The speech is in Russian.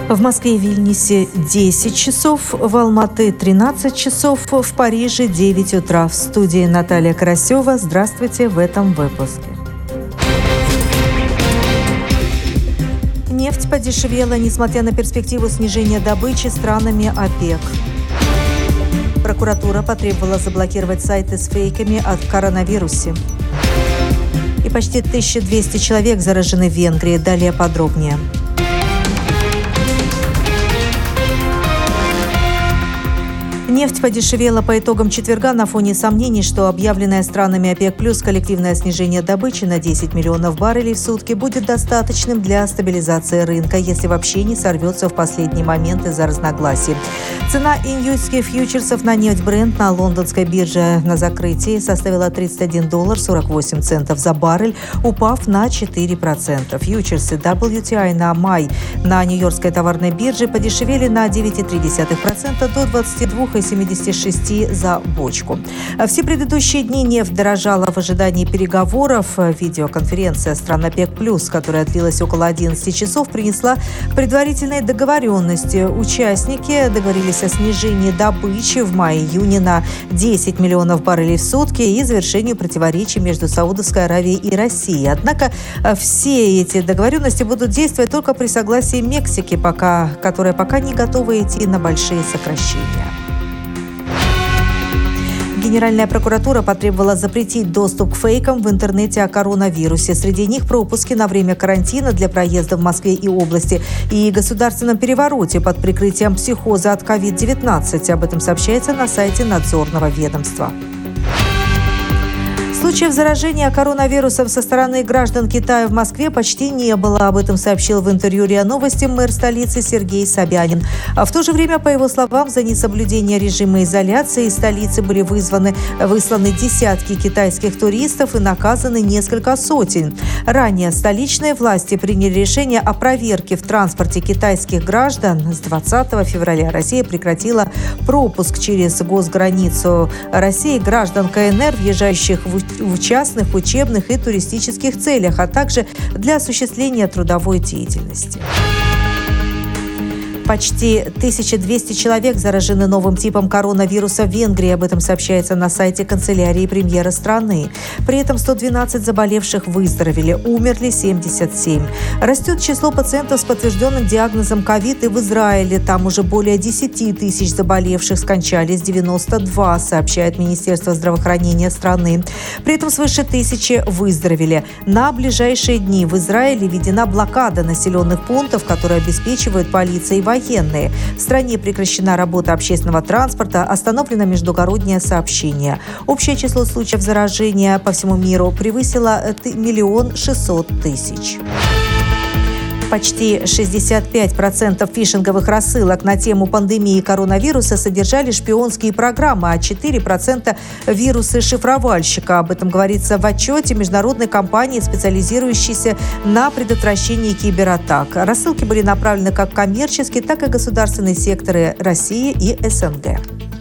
В Москве и Вильнюсе 10 часов, в Алматы 13 часов, в Париже 9 утра. В студии Наталья Карасева. Здравствуйте в этом выпуске. Нефть подешевела, несмотря на перспективу снижения добычи странами ОПЕК. Прокуратура потребовала заблокировать сайты с фейками о коронавирусе. И почти 1200 человек заражены в Венгрии. Далее подробнее. Нефть подешевела по итогам четверга на фоне сомнений, что объявленное странами ОПЕК+ коллективное снижение добычи на 10 миллионов баррелей в сутки будет достаточным для стабилизации рынка, если вообще не сорвется в последний момент из-за разногласий. Цена июньских фьючерсов на нефть Brent на лондонской бирже на закрытии составила $31.48 за баррель, упав на 4%. Фьючерсы WTI на май на нью-йоркской товарной бирже подешевели на 9,3% до 22,76 за бочку. Все предыдущие дни нефть дорожала в ожидании переговоров. Видеоконференция стран ОПЕК+, которая длилась около 11 часов, принесла предварительные договоренности. Участники договорились о снижении добычи в мае-июне на 10 миллионов баррелей в сутки и завершению противоречий между Саудовской Аравией и Россией. Однако все эти договоренности будут действовать только при согласии Мексики, которая пока не готова идти на большие сокращения. Генеральная прокуратура потребовала запретить доступ к фейкам в интернете о коронавирусе. Среди них пропуски на время карантина для проезда в Москве и области и государственном перевороте под прикрытием психоза от COVID-19. Об этом сообщается на сайте надзорного ведомства. Случаев заражения коронавирусом со стороны граждан Китая в Москве почти не было. Об этом сообщил в интервью РИА Новости мэр столицы Сергей Собянин. А в то же время, по его словам, за несоблюдение режима изоляции из столицы были высланы десятки китайских туристов и наказаны несколько сотен. Ранее столичные власти приняли решение о проверке в транспорте китайских граждан. С 20 февраля Россия прекратила пропуск через госграницу России граждан КНР, въезжающих в частных, учебных и туристических целях, а также для осуществления трудовой деятельности. Почти 1200 человек заражены новым типом коронавируса в Венгрии. Об этом сообщается на сайте канцелярии премьера страны. При этом 112 заболевших выздоровели, умерли 77. Растет число пациентов с подтвержденным диагнозом ковид и в Израиле. Там уже более 10 тысяч заболевших, скончались 92, сообщает Министерство здравоохранения страны. При этом свыше 1000 выздоровели. На ближайшие дни в Израиле введена блокада населенных пунктов, которые обеспечивают полиция и военные. В стране прекращена работа общественного транспорта, остановлено междугороднее сообщение. Общее число случаев заражения по всему миру превысило 1 600 000. Почти 65% фишинговых рассылок на тему пандемии коронавируса содержали шпионские программы, а 4% – вирусы шифровальщика. Об этом говорится в отчете международной компании, специализирующейся на предотвращении кибератак. Рассылки были направлены как в коммерческие, так и государственные секторы России и СНГ.